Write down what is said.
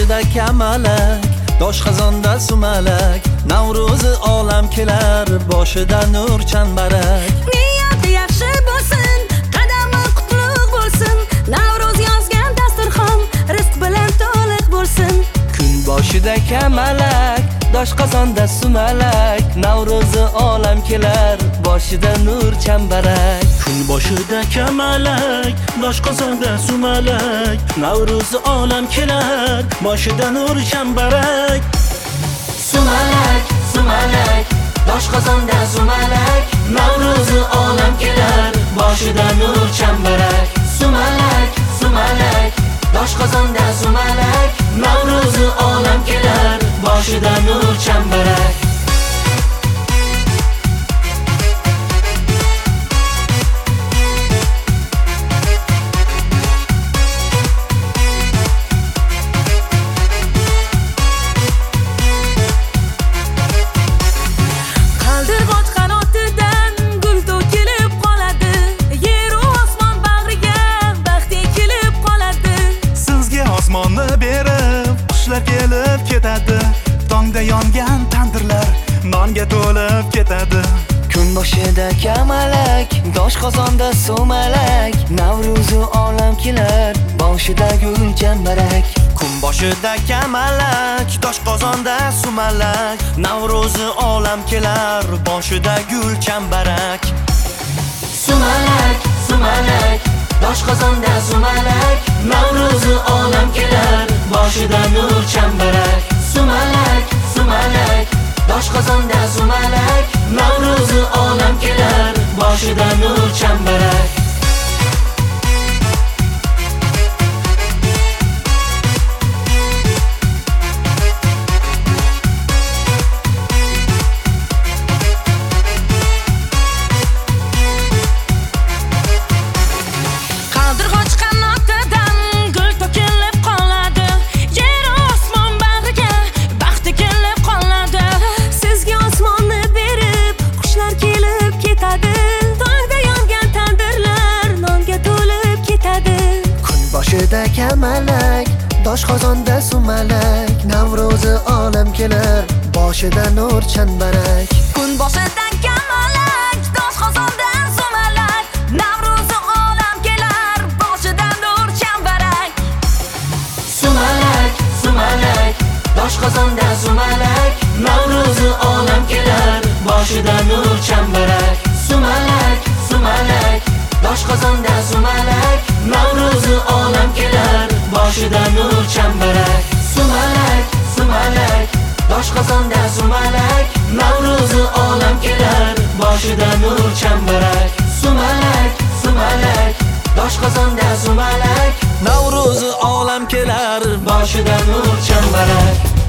boshida kamalak, doshqozonda sumalak. Navro'zi olam kelar, boshida nur chambarak. Niyati yaxshi bo'lsin, qadami qutlug' bo'lsin. Navro'z yozgan dasturxon rizq bilan to'liq bo'lsin. Kun boshida kamalak, doshqozonda sumalak. Navro'zi olam kelar, boshida nur chambarak. Kun boshida kamalak, doshqozonda sumalak. Navro'zi olam kelar, boshida nur chambarak. Sumalak, sumalak, doshqozonda sumalak. Navro'zi olam kelar, boshida nur chambarak. Sumalak, sumalak, doshqozonda sumalak. Navro'zi olam kelar, boshida nur chambarak. Qushlar kelib ketadi, tongda yongan tandirlar nonga to'lib ketadi. Kun boshida kamalak, doshqozonda sumalak. Navro'zi olam kelar, boshida gul chambarak. Kun boshida kamalak, doshqozonda sumalak. Navro'zi olam kelar, boshida gul chambarak. Sumalak, sumalak, doshqozonda sumalak. Navro'zi olam kelar, boshida nur chambarak. Sumalak, sumalak, doshqozonda sumalak. Navro'zi olam kelar, boshida nur chambarak. Boshida kamalak, doshqozonda sumalak. Navro'zi olam kelar, boshida nur chambarak. Kun boshida kamalak, doshqozonda sumalak. Navro'zi olam kelar, boshida nur chambarak. Sumalak, sumalak, doshqozonda sumalak. Navro'zi olam kelar, boshida nur chambarak. Sumalak, sumalak, doshqozonda sumalak. Navro'zi olam kelar, boshida nur chambarak. Sumalak, sumalak, doshqozonda sumalak. Navro'zi olam kelar, boshida nur chambarak. Sumalak, sumalak, doshqozonda sumalak. Navro'zi olam kelar, boshida nur chambarak.